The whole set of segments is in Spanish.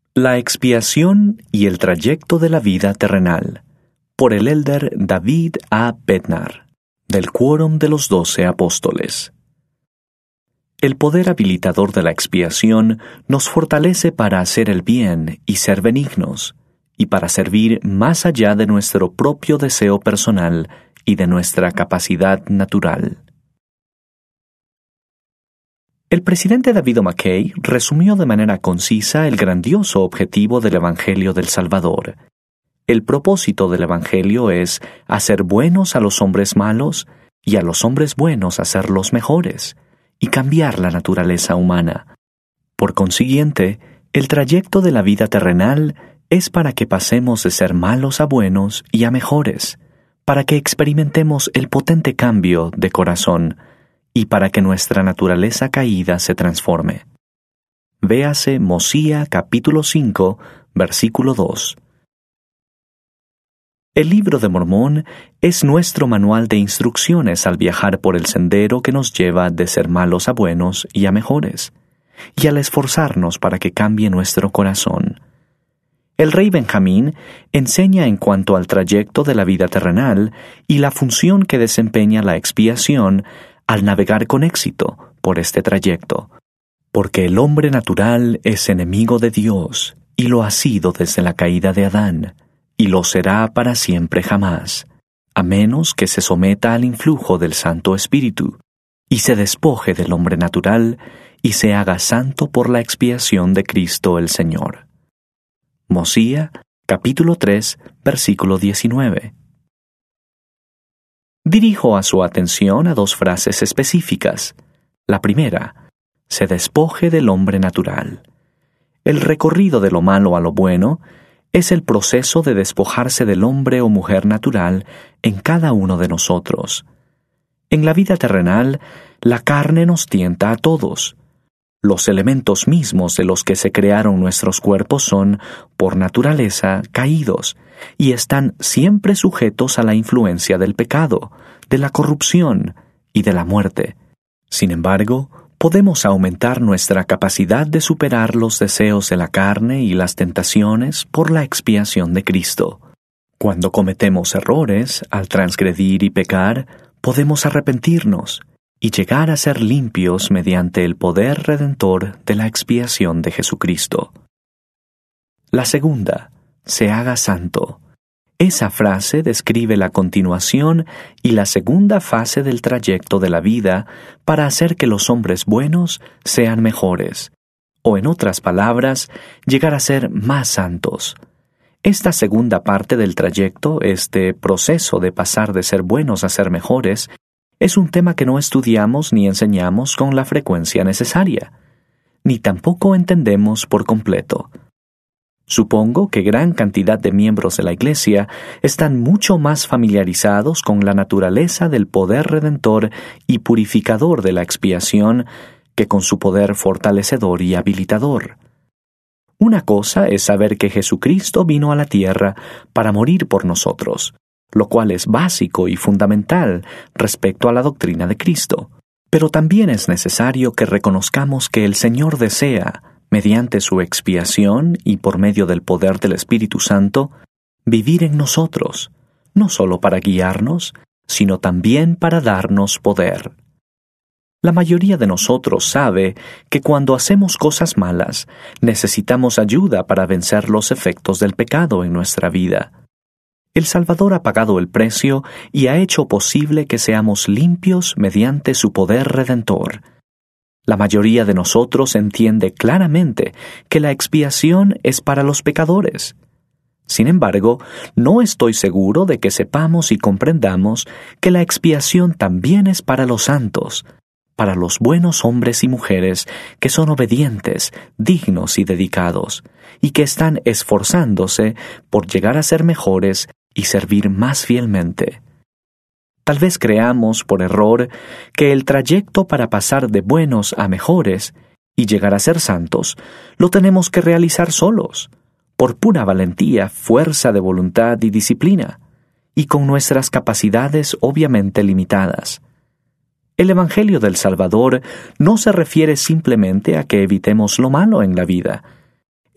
La expiación y el trayecto de la vida terrenal, por el elder David A. Bednar, del Quórum de los 12 Apóstoles. El poder habilitador de la expiación nos fortalece para hacer el bien y ser benignos, y para servir más allá de nuestro propio deseo personal y de nuestra capacidad natural. El presidente David O. McKay resumió de manera concisa el grandioso objetivo del Evangelio del Salvador. El propósito del Evangelio es hacer buenos a los hombres malos y a los hombres buenos hacerlos mejores, y cambiar la naturaleza humana. Por consiguiente, el trayecto de la vida terrenal es para que pasemos de ser malos a buenos y a mejores, para que experimentemos el potente cambio de corazón, y para que nuestra naturaleza caída se transforme. Véase Mosía capítulo 5, versículo 2. El Libro de Mormón es nuestro manual de instrucciones al viajar por el sendero que nos lleva de ser malos a buenos y a mejores, y al esforzarnos para que cambie nuestro corazón. El rey Benjamín enseña en cuanto al trayecto de la vida terrenal y la función que desempeña la expiación al navegar con éxito por este trayecto, porque el hombre natural es enemigo de Dios, y lo ha sido desde la caída de Adán, y lo será para siempre jamás, a menos que se someta al influjo del Santo Espíritu, y se despoje del hombre natural, y se haga santo por la expiación de Cristo el Señor. Mosía, capítulo 3, versículo 19. Dirijo a su atención a dos frases específicas. La primera, se despoje del hombre natural. El recorrido de lo malo a lo bueno es el proceso de despojarse del hombre o mujer natural en cada uno de nosotros. En la vida terrenal, la carne nos tienta a todos. Los elementos mismos de los que se crearon nuestros cuerpos son, por naturaleza, caídos, y están siempre sujetos a la influencia del pecado, de la corrupción y de la muerte. Sin embargo, podemos aumentar nuestra capacidad de superar los deseos de la carne y las tentaciones por la expiación de Cristo. Cuando cometemos errores, al transgredir y pecar, podemos arrepentirnos y llegar a ser limpios mediante el poder redentor de la expiación de Jesucristo. La segunda, se haga santo. Esa frase describe la continuación y la segunda fase del trayecto de la vida para hacer que los hombres buenos sean mejores, o en otras palabras, llegar a ser más santos. Esta segunda parte del trayecto, este proceso de pasar de ser buenos a ser mejores, es un tema que no estudiamos ni enseñamos con la frecuencia necesaria, ni tampoco entendemos por completo. Supongo que gran cantidad de miembros de la Iglesia están mucho más familiarizados con la naturaleza del poder redentor y purificador de la expiación que con su poder fortalecedor y habilitador. Una cosa es saber que Jesucristo vino a la tierra para morir por nosotros, lo cual es básico y fundamental respecto a la doctrina de Cristo. Pero también es necesario que reconozcamos que el Señor desea, mediante su expiación y por medio del poder del Espíritu Santo, vivir en nosotros, no solo para guiarnos, sino también para darnos poder. La mayoría de nosotros sabe que cuando hacemos cosas malas, necesitamos ayuda para vencer los efectos del pecado en nuestra vida. El Salvador ha pagado el precio y ha hecho posible que seamos limpios mediante su poder redentor. La mayoría de nosotros entiende claramente que la expiación es para los pecadores. Sin embargo, no estoy seguro de que sepamos y comprendamos que la expiación también es para los santos, para los buenos hombres y mujeres que son obedientes, dignos y dedicados, y que están esforzándose por llegar a ser mejores y servir más fielmente. Tal vez creamos, por error, que el trayecto para pasar de buenos a mejores y llegar a ser santos lo tenemos que realizar solos, por pura valentía, fuerza de voluntad y disciplina, y con nuestras capacidades obviamente limitadas. El Evangelio del Salvador no se refiere simplemente a que evitemos lo malo en la vida.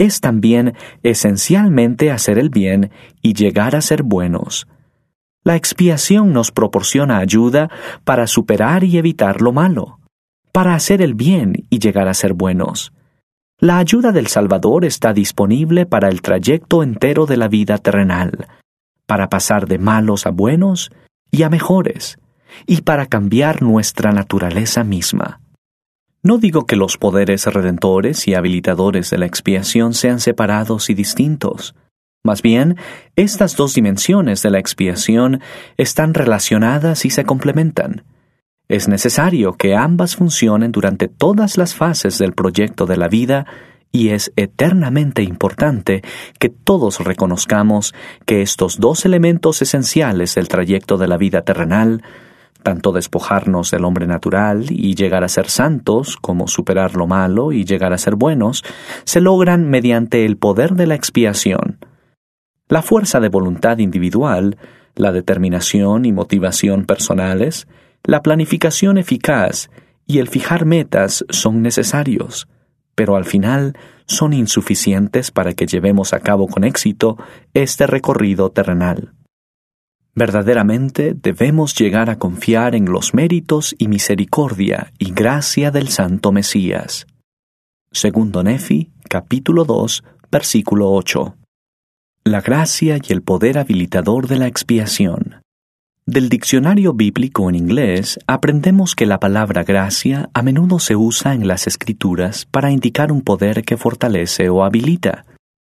es también esencialmente hacer el bien y llegar a ser buenos. La expiación nos proporciona ayuda para superar y evitar lo malo, para hacer el bien y llegar a ser buenos. La ayuda del Salvador está disponible para el trayecto entero de la vida terrenal, para pasar de malos a buenos y a mejores, y para cambiar nuestra naturaleza misma. No digo que los poderes redentores y habilitadores de la expiación sean separados y distintos. Más bien, estas dos dimensiones de la expiación están relacionadas y se complementan. Es necesario que ambas funcionen durante todas las fases del proyecto de la vida y es eternamente importante que todos reconozcamos que estos dos elementos esenciales del trayecto de la vida terrenal, tanto despojarnos del hombre natural y llegar a ser santos, como superar lo malo y llegar a ser buenos, se logran mediante el poder de la expiación. La fuerza de voluntad individual, la determinación y motivación personales, la planificación eficaz y el fijar metas son necesarios, pero al final son insuficientes para que llevemos a cabo con éxito este recorrido terrenal. Verdaderamente debemos llegar a confiar en los méritos y misericordia y gracia del Santo Mesías. Segundo Nefi, capítulo 2, versículo 8. La gracia y el poder habilitador de la expiación. Del diccionario bíblico en inglés aprendemos que la palabra gracia a menudo se usa en las Escrituras para indicar un poder que fortalece o habilita.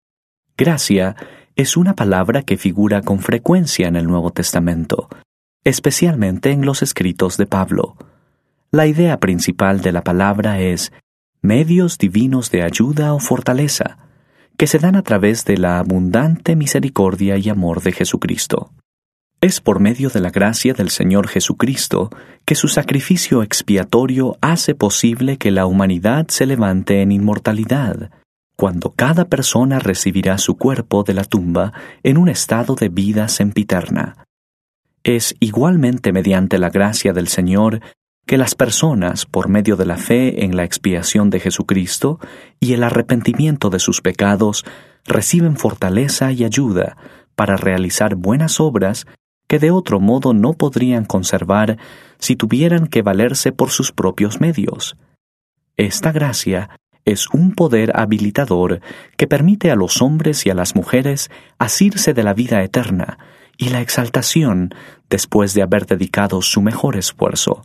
Gracia es una palabra que figura con frecuencia en el Nuevo Testamento, especialmente en los escritos de Pablo. La idea principal de la palabra es medios divinos de ayuda o fortaleza, que se dan a través de la abundante misericordia y amor de Jesucristo. Es por medio de la gracia del Señor Jesucristo que su sacrificio expiatorio hace posible que la humanidad se levante en inmortalidad, cuando cada persona recibirá su cuerpo de la tumba en un estado de vida sempiterna. Es igualmente mediante la gracia del Señor que las personas, por medio de la fe en la expiación de Jesucristo y el arrepentimiento de sus pecados, reciben fortaleza y ayuda para realizar buenas obras que de otro modo no podrían conservar si tuvieran que valerse por sus propios medios. Esta gracia es un poder habilitador que permite a los hombres y a las mujeres asirse de la vida eterna y la exaltación después de haber dedicado su mejor esfuerzo.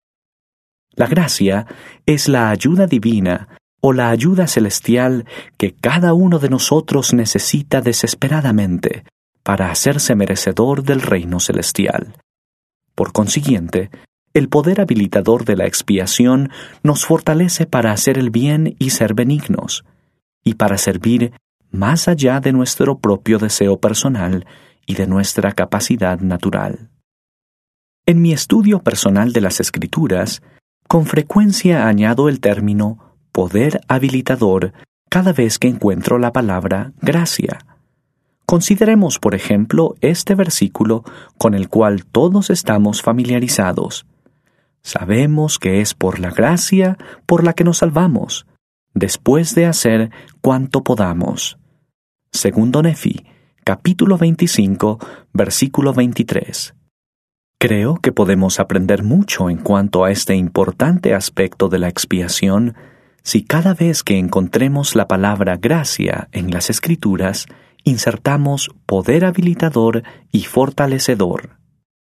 La gracia es la ayuda divina o la ayuda celestial que cada uno de nosotros necesita desesperadamente para hacerse merecedor del reino celestial. Por consiguiente, el poder habilitador de la expiación nos fortalece para hacer el bien y ser benignos, y para servir más allá de nuestro propio deseo personal y de nuestra capacidad natural. En mi estudio personal de las Escrituras, con frecuencia añado el término poder habilitador cada vez que encuentro la palabra gracia. Consideremos, por ejemplo, este versículo con el cual todos estamos familiarizados. Sabemos que es por la gracia por la que nos salvamos, después de hacer cuanto podamos. Segundo Nefi, capítulo 25, versículo 23. Creo que podemos aprender mucho en cuanto a este importante aspecto de la expiación si cada vez que encontremos la palabra gracia en las Escrituras, insertamos poder habilitador y fortalecedor.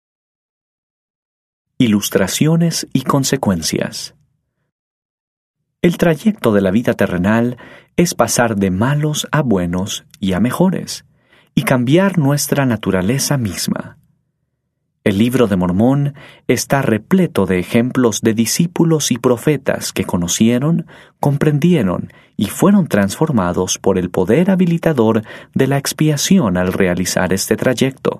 Ilustraciones y consecuencias. El trayecto de la vida terrenal es pasar de malos a buenos y a mejores, y cambiar nuestra naturaleza misma. El libro de Mormón está repleto de ejemplos de discípulos y profetas que conocieron, comprendieron y fueron transformados por el poder habilitador de la expiación al realizar este trayecto.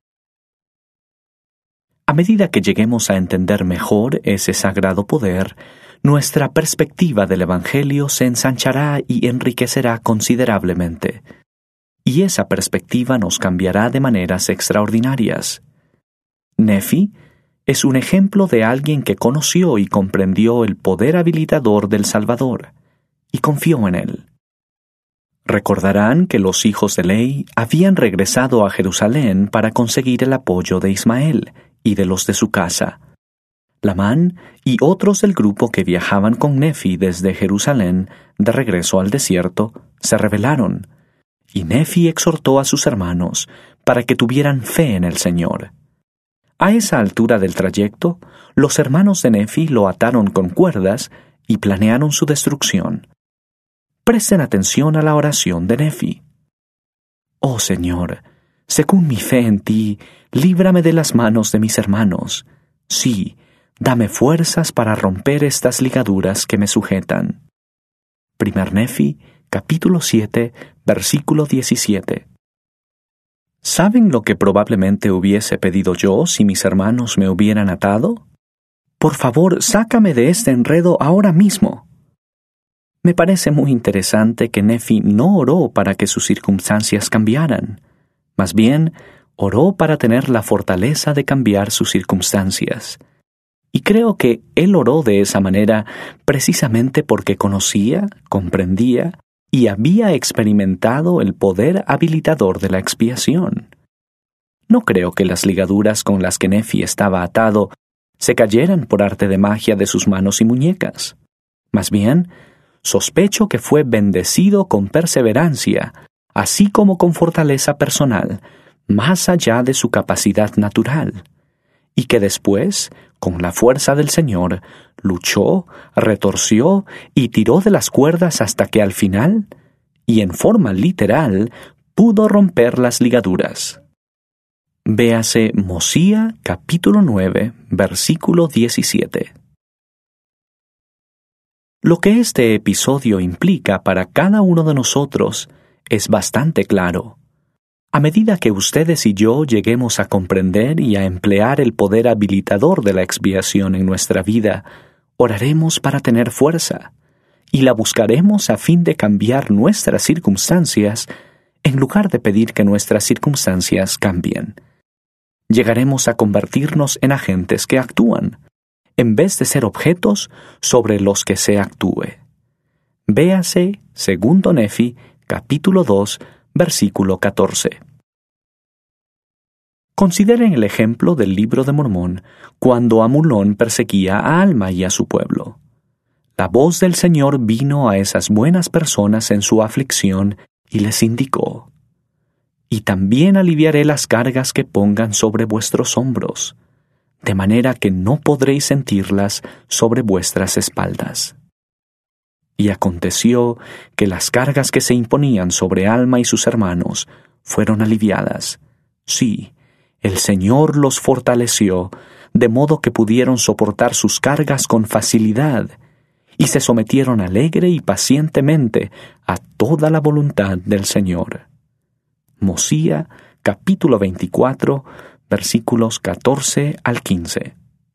A medida que lleguemos a entender mejor ese sagrado poder, nuestra perspectiva del Evangelio se ensanchará y enriquecerá considerablemente, y esa perspectiva nos cambiará de maneras extraordinarias. Nefi es un ejemplo de alguien que conoció y comprendió el poder habilitador del Salvador, y confió en él. Recordarán que los hijos de Ley habían regresado a Jerusalén para conseguir el apoyo de Ismael y de los de su casa. Lamán y otros del grupo que viajaban con Nefi desde Jerusalén de regreso al desierto se rebelaron, y Nefi exhortó a sus hermanos para que tuvieran fe en el Señor. A esa altura del trayecto, los hermanos de Nefi lo ataron con cuerdas y planearon su destrucción. Presten atención a la oración de Nefi. Oh Señor, según mi fe en ti, líbrame de las manos de mis hermanos. Sí, dame fuerzas para romper estas ligaduras que me sujetan. 1 Nefi, capítulo 7, versículo 17. ¿Saben lo que probablemente hubiese pedido yo si mis hermanos me hubieran atado? Por favor, sácame de este enredo ahora mismo. Me parece muy interesante que Nefi no oró para que sus circunstancias cambiaran. Más bien, oró para tener la fortaleza de cambiar sus circunstancias. Y creo que él oró de esa manera precisamente porque conocía, comprendía y había experimentado el poder habilitador de la expiación. No creo que las ligaduras con las que Nefi estaba atado se cayeran por arte de magia de sus manos y muñecas. Más bien, sospecho que fue bendecido con perseverancia, así como con fortaleza personal, más allá de su capacidad natural, y que después, con la fuerza del Señor, luchó, retorció y tiró de las cuerdas hasta que al final, y en forma literal, pudo romper las ligaduras. Véase Mosía capítulo 9, versículo 17. Lo que este episodio implica para cada uno de nosotros es bastante claro. A medida que ustedes y yo lleguemos a comprender y a emplear el poder habilitador de la expiación en nuestra vida, oraremos para tener fuerza, y la buscaremos a fin de cambiar nuestras circunstancias en lugar de pedir que nuestras circunstancias cambien. Llegaremos a convertirnos en agentes que actúan, en vez de ser objetos sobre los que se actúe. Véase 2 Nefi, capítulo 2, versículo 14. Consideren el ejemplo del libro de Mormón cuando Amulón perseguía a Alma y a su pueblo. La voz del Señor vino a esas buenas personas en su aflicción y les indicó: «Y también aliviaré las cargas que pongan sobre vuestros hombros, de manera que no podréis sentirlas sobre vuestras espaldas». Y aconteció que las cargas que se imponían sobre Alma y sus hermanos fueron aliviadas. Sí, el Señor los fortaleció, de modo que pudieron soportar sus cargas con facilidad, y se sometieron alegre y pacientemente a toda la voluntad del Señor. Mosía, capítulo 24, versículos 14 al 15.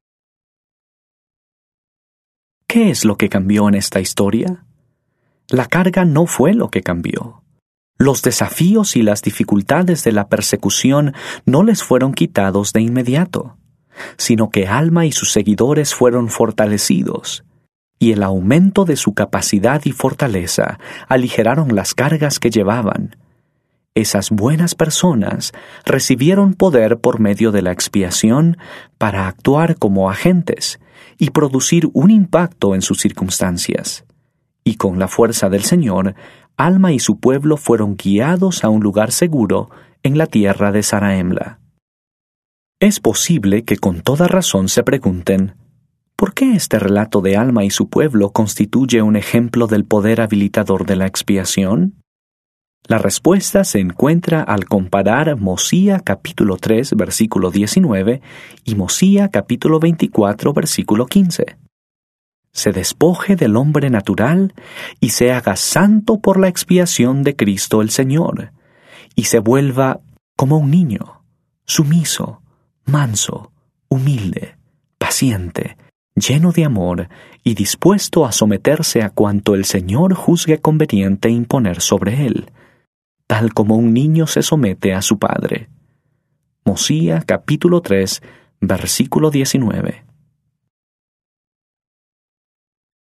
¿Qué es lo que cambió en esta historia? La carga no fue lo que cambió. Los desafíos y las dificultades de la persecución no les fueron quitados de inmediato, sino que Alma y sus seguidores fueron fortalecidos, y el aumento de su capacidad y fortaleza aligeraron las cargas que llevaban. Esas buenas personas recibieron poder por medio de la expiación para actuar como agentes y producir un impacto en sus circunstancias. Y con la fuerza del Señor, Alma y su pueblo fueron guiados a un lugar seguro en la tierra de Zarahemla. Es posible que con toda razón se pregunten: ¿por qué este relato de Alma y su pueblo constituye un ejemplo del poder habilitador de la expiación? La respuesta se encuentra al comparar Mosía capítulo 3, versículo 19 y Mosía capítulo 24, versículo 15. Se despoje del hombre natural y se haga santo por la expiación de Cristo el Señor, y se vuelva como un niño, sumiso, manso, humilde, paciente, lleno de amor y dispuesto a someterse a cuanto el Señor juzgue conveniente imponer sobre él, tal como un niño se somete a su padre. Mosía capítulo 3, versículo 19.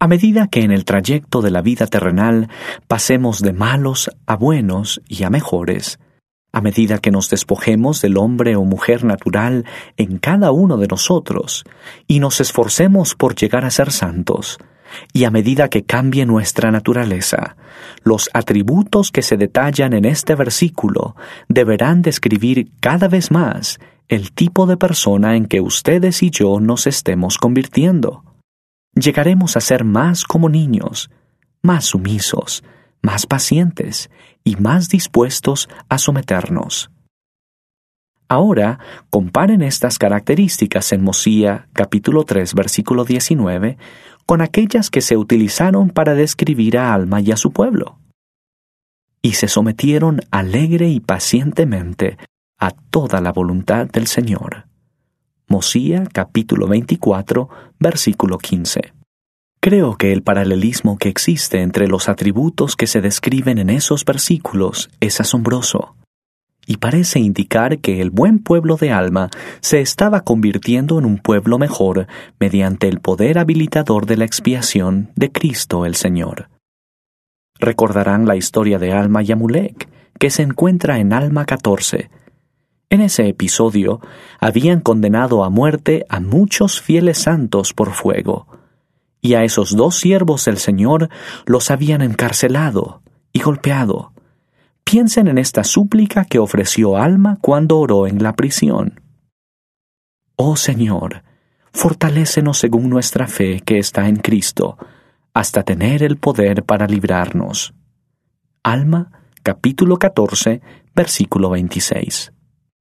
A medida que en el trayecto de la vida terrenal pasemos de malos a buenos y a mejores, a medida que nos despojemos del hombre o mujer natural en cada uno de nosotros y nos esforcemos por llegar a ser santos, y a medida que cambie nuestra naturaleza, los atributos que se detallan en este versículo deberán describir cada vez más el tipo de persona en que ustedes y yo nos estemos convirtiendo. Llegaremos a ser más como niños, más sumisos, más pacientes y más dispuestos a someternos. Ahora, comparen estas características en Mosía, capítulo 3, versículo 19, con aquellas que se utilizaron para describir a Alma y a su pueblo. Y se sometieron alegre y pacientemente a toda la voluntad del Señor. Mosía, capítulo 24, versículo 15. Creo que el paralelismo que existe entre los atributos que se describen en esos versículos es asombroso, y parece indicar que el buen pueblo de Alma se estaba convirtiendo en un pueblo mejor mediante el poder habilitador de la expiación de Cristo el Señor. Recordarán la historia de Alma y Amulek, que se encuentra en Alma 14. En ese episodio habían condenado a muerte a muchos fieles santos por fuego, y a esos dos siervos del Señor los habían encarcelado y golpeado. Piensen en esta súplica que ofreció Alma cuando oró en la prisión. Oh Señor, fortalécenos según nuestra fe que está en Cristo, hasta tener el poder para librarnos. Alma, capítulo 14, versículo 26.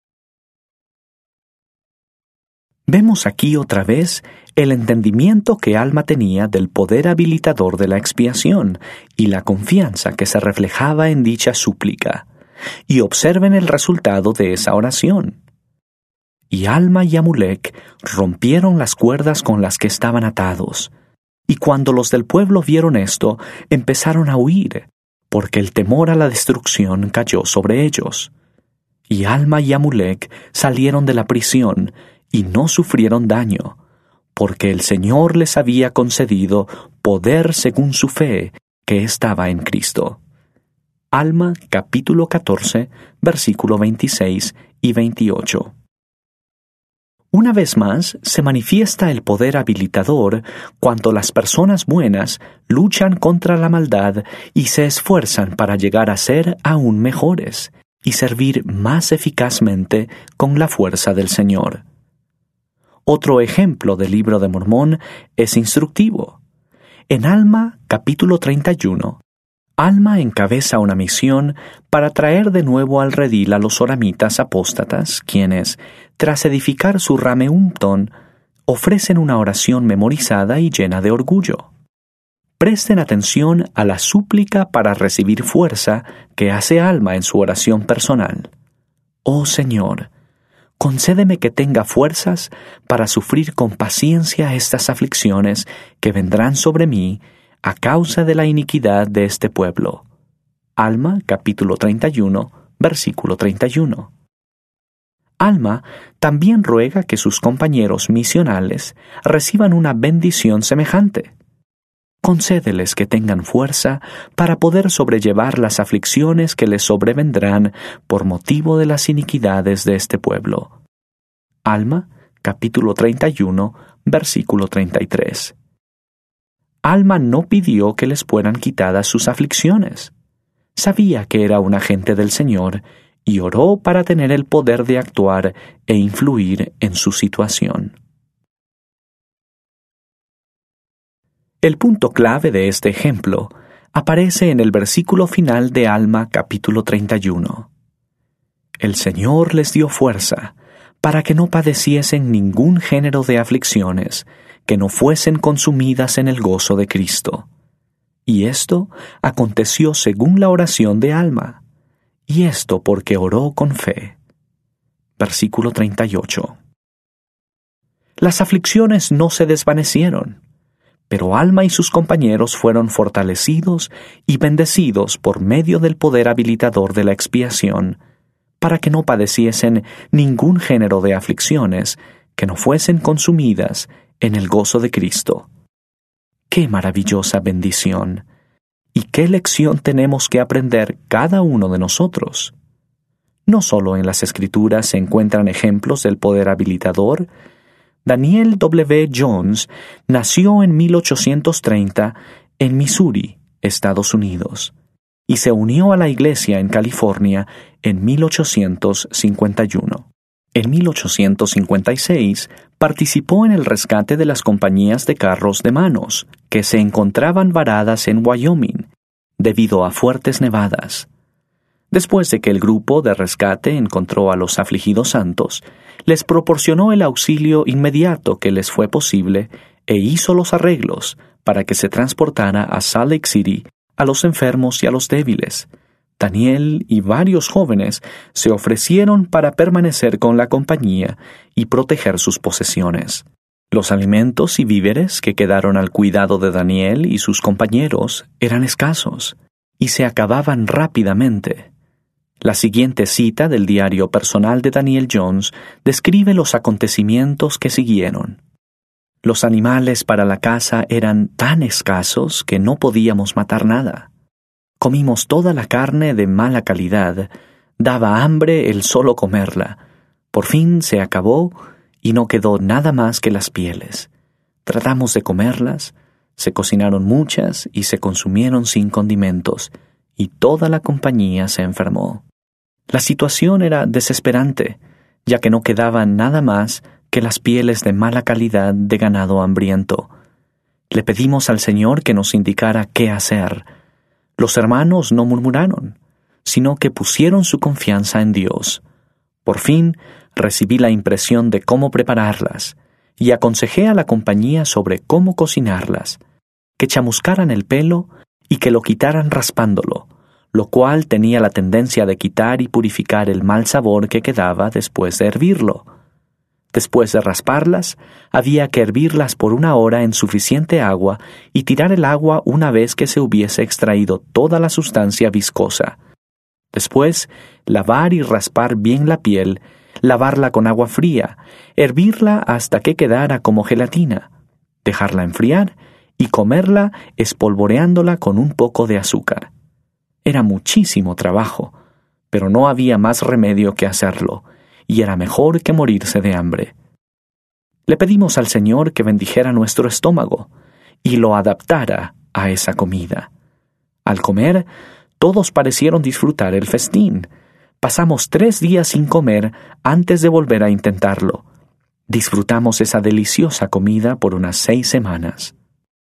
Vemos aquí otra vez el entendimiento que Alma tenía del poder habilitador de la expiación y la confianza que se reflejaba en dicha súplica. Y observen el resultado de esa oración. Y Alma y Amulek rompieron las cuerdas con las que estaban atados. Y cuando los del pueblo vieron esto, empezaron a huir, porque el temor a la destrucción cayó sobre ellos. Y Alma y Amulek salieron de la prisión y no sufrieron daño, porque el Señor les había concedido poder según su fe que estaba en Cristo. Alma, capítulo 14, versículo 26 y 28. Una vez más, se manifiesta el poder habilitador cuando las personas buenas luchan contra la maldad y se esfuerzan para llegar a ser aún mejores y servir más eficazmente con la fuerza del Señor. Otro ejemplo del Libro de Mormón es instructivo. En Alma, capítulo 31, Alma encabeza una misión para traer de nuevo al redil a los oramitas apóstatas, quienes, tras edificar su Rameumton, ofrecen una oración memorizada y llena de orgullo. Presten atención a la súplica para recibir fuerza que hace Alma en su oración personal. Oh Señor, concédeme que tenga fuerzas para sufrir con paciencia estas aflicciones que vendrán sobre mí a causa de la iniquidad de este pueblo. Alma, capítulo 31, versículo 31. Alma también ruega que sus compañeros misionales reciban una bendición semejante. Concédeles que tengan fuerza para poder sobrellevar las aflicciones que les sobrevendrán por motivo de las iniquidades de este pueblo. Alma, capítulo 31, versículo 33. Alma no pidió que les fueran quitadas sus aflicciones. Sabía que era un agente del Señor y oró para tener el poder de actuar e influir en su situación. El punto clave de este ejemplo aparece en el versículo final de Alma capítulo 31. El Señor les dio fuerza para que no padeciesen ningún género de aflicciones que no fuesen consumidas en el gozo de Cristo. Y esto aconteció según la oración de Alma, y esto porque oró con fe. Versículo 38. Las aflicciones no se desvanecieron, pero Alma y sus compañeros fueron fortalecidos y bendecidos por medio del poder habilitador de la expiación, para que no padeciesen ningún género de aflicciones que no fuesen consumidas en el gozo de Cristo. ¡Qué maravillosa bendición! ¿Y qué lección tenemos que aprender cada uno de nosotros? No solo en las Escrituras se encuentran ejemplos del poder habilitador. Daniel W. Jones nació en 1830 en Missouri, Estados Unidos, y se unió a la iglesia en California en 1851. En 1856 participó en el rescate de las compañías de carros de manos que se encontraban varadas en Wyoming debido a fuertes nevadas. Después de que el grupo de rescate encontró a los afligidos santos, les proporcionó el auxilio inmediato que les fue posible e hizo los arreglos para que se transportara a Salt Lake City a los enfermos y a los débiles. Daniel y varios jóvenes se ofrecieron para permanecer con la compañía y proteger sus posesiones. Los alimentos y víveres que quedaron al cuidado de Daniel y sus compañeros eran escasos y se acababan rápidamente. La siguiente cita del diario personal de Daniel Jones describe los acontecimientos que siguieron. Los animales para la caza eran tan escasos que no podíamos matar nada. Comimos toda la carne de mala calidad. Daba hambre el solo comerla. Por fin se acabó y no quedó nada más que las pieles. Tratamos de comerlas, se cocinaron muchas y se consumieron sin condimentos, y toda la compañía se enfermó. La situación era desesperante, ya que no quedaba nada más que las pieles de mala calidad de ganado hambriento. Le pedimos al Señor que nos indicara qué hacer. Los hermanos no murmuraron, sino que pusieron su confianza en Dios. Por fin recibí la impresión de cómo prepararlas y aconsejé a la compañía sobre cómo cocinarlas, que chamuscaran el pelo y que lo quitaran raspándolo, lo cual tenía la tendencia de quitar y purificar el mal sabor que quedaba después de hervirlo. Después de rasparlas, había que hervirlas por 1 hora en suficiente agua y tirar el agua una vez que se hubiese extraído toda la sustancia viscosa. Después, lavar y raspar bien la piel, lavarla con agua fría, hervirla hasta que quedara como gelatina, dejarla enfriar y comerla espolvoreándola con un poco de azúcar. Era muchísimo trabajo, pero no había más remedio que hacerlo, y era mejor que morirse de hambre. Le pedimos al Señor que bendijera nuestro estómago y lo adaptara a esa comida. Al comer, todos parecieron disfrutar el festín. Pasamos 3 días sin comer antes de volver a intentarlo. Disfrutamos esa deliciosa comida por unas 6 semanas.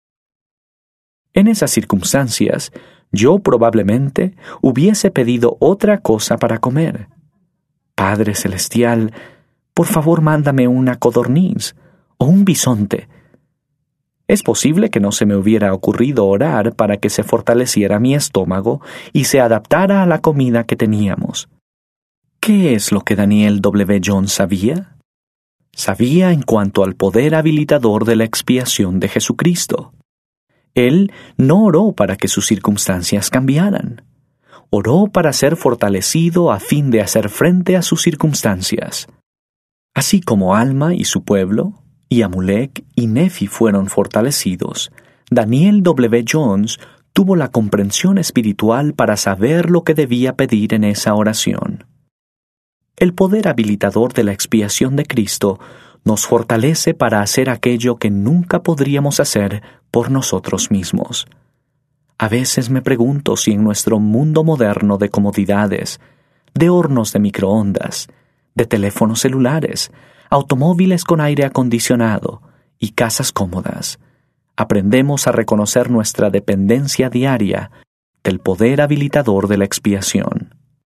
En esas circunstancias, yo probablemente hubiese pedido otra cosa para comer. Padre Celestial, por favor mándame una codorniz o un bisonte. Es posible que no se me hubiera ocurrido orar para que se fortaleciera mi estómago y se adaptara a la comida que teníamos. ¿Qué es lo que Daniel W. Jones sabía? Sabía en cuanto al poder habilitador de la expiación de Jesucristo. Él no oró para que sus circunstancias cambiaran. Oró para ser fortalecido a fin de hacer frente a sus circunstancias. Así como Alma y su pueblo, y Amulek y Nefi fueron fortalecidos, Daniel W. Jones tuvo la comprensión espiritual para saber lo que debía pedir en esa oración. El poder habilitador de la expiación de Cristo nos fortalece para hacer aquello que nunca podríamos hacer por nosotros mismos. A veces me pregunto si en nuestro mundo moderno de comodidades, de hornos de microondas, de teléfonos celulares, automóviles con aire acondicionado y casas cómodas, aprendemos a reconocer nuestra dependencia diaria del poder habilitador de la expiación.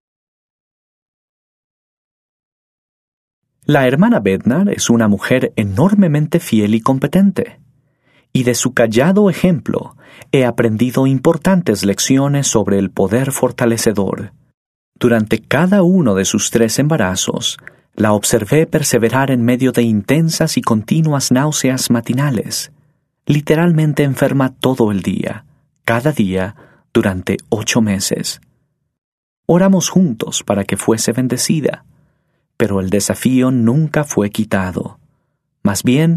La hermana Bednar es una mujer enormemente fiel y competente, y de su callado ejemplo he aprendido importantes lecciones sobre el poder fortalecedor. Durante cada uno de sus 3 embarazos, la observé perseverar en medio de intensas y continuas náuseas matinales, literalmente enferma todo el día, cada día, durante 8 meses. Oramos juntos para que fuese bendecida, pero el desafío nunca fue quitado. Más bien,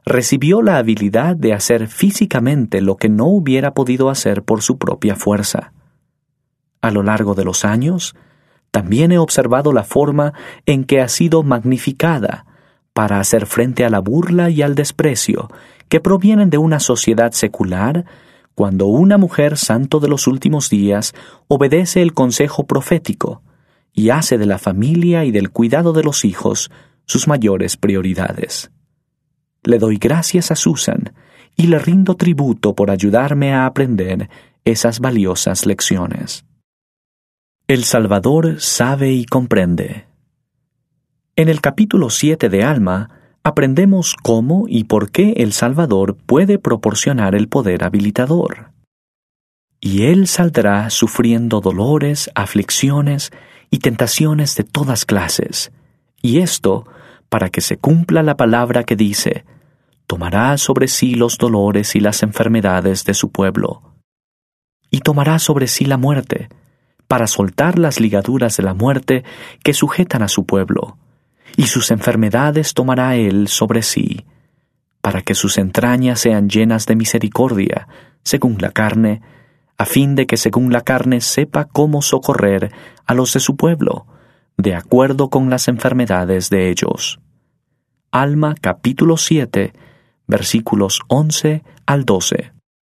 recibió la habilidad de hacer físicamente lo que no hubiera podido hacer por su propia fuerza. A lo largo de los años, también he observado la forma en que ha sido magnificada para hacer frente a la burla y al desprecio que provienen de una sociedad secular cuando una mujer santo de los últimos días obedece el consejo profético y hace de la familia y del cuidado de los hijos sus mayores prioridades. Le doy gracias a Susan y le rindo tributo por ayudarme a aprender esas valiosas lecciones. El Salvador sabe y comprende. En el capítulo 7 de Alma, aprendemos cómo y por qué el Salvador puede proporcionar el poder habilitador. Y Él saldrá sufriendo dolores, aflicciones y tentaciones de todas clases, y esto para que se cumpla la palabra que dice: tomará sobre sí los dolores y las enfermedades de su pueblo, y tomará sobre sí la muerte, para soltar las ligaduras de la muerte que sujetan a su pueblo, y sus enfermedades tomará Él sobre sí, para que sus entrañas sean llenas de misericordia, según la carne, a fin de que según la carne sepa cómo socorrer a los de su pueblo, de acuerdo con las enfermedades de ellos. Alma capítulo 7, versículos 11 al 12.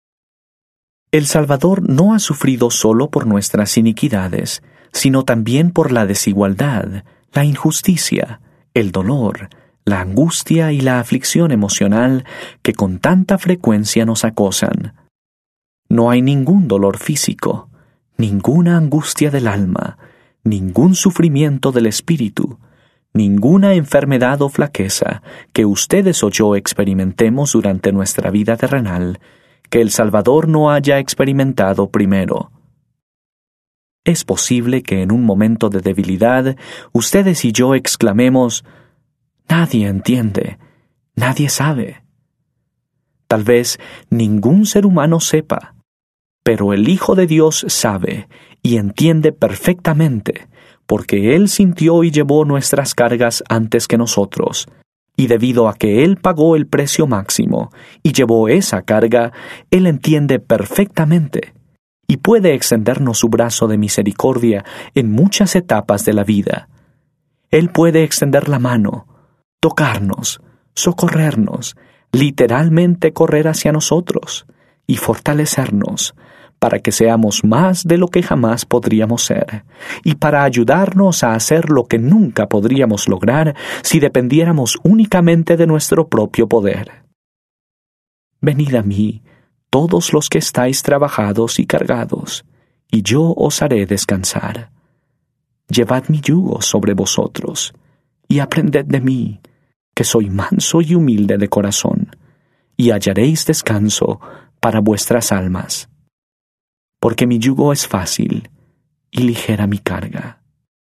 El Salvador no ha sufrido solo por nuestras iniquidades, sino también por la desigualdad, la injusticia, el dolor, la angustia y la aflicción emocional que con tanta frecuencia nos acosan. No hay ningún dolor físico, ninguna angustia del alma, ningún sufrimiento del espíritu, ninguna enfermedad o flaqueza que ustedes o yo experimentemos durante nuestra vida terrenal que el Salvador no haya experimentado primero. Es posible que en un momento de debilidad ustedes y yo exclamemos: «Nadie entiende, nadie sabe». Tal vez ningún ser humano sepa, pero el Hijo de Dios sabe y entiende perfectamente, porque Él sintió y llevó nuestras cargas antes que nosotros, y debido a que Él pagó el precio máximo y llevó esa carga, Él entiende perfectamente y puede extendernos su brazo de misericordia en muchas etapas de la vida. Él puede extender la mano, tocarnos, socorrernos, literalmente correr hacia nosotros y fortalecernos para que seamos más de lo que jamás podríamos ser, y para ayudarnos a hacer lo que nunca podríamos lograr si dependiéramos únicamente de nuestro propio poder. Venid a mí, todos los que estáis trabajados y cargados, y yo os haré descansar. Llevad mi yugo sobre vosotros, y aprended de mí, que soy manso y humilde de corazón, y hallaréis descanso para vuestras almas. Porque mi yugo es fácil y ligera mi carga.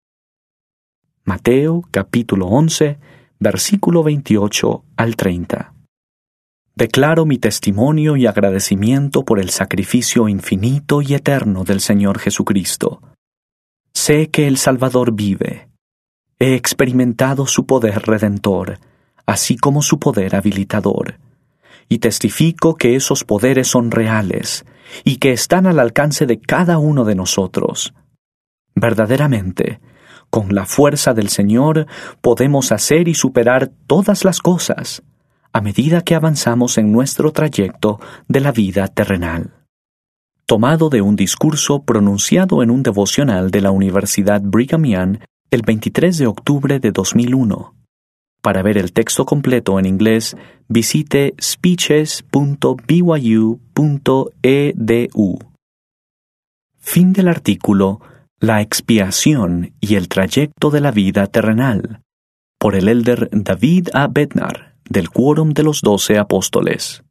Mateo capítulo 11, versículo 28 al 30. Declaro mi testimonio y agradecimiento por el sacrificio infinito y eterno del Señor Jesucristo. Sé que el Salvador vive. He experimentado su poder redentor, así como su poder habilitador. Y testifico que esos poderes son reales y que están al alcance de cada uno de nosotros. Verdaderamente, con la fuerza del Señor podemos hacer y superar todas las cosas a medida que avanzamos en nuestro trayecto de la vida terrenal. Tomado de un discurso pronunciado en un devocional de la Universidad Brigham Young el 23 de octubre de 2001. Para ver el texto completo en inglés, visite speeches.byu.edu. Fin del artículo La expiación y el trayecto de la vida terrenal, por el elder David A. Bednar, del Quórum de los 12 Apóstoles.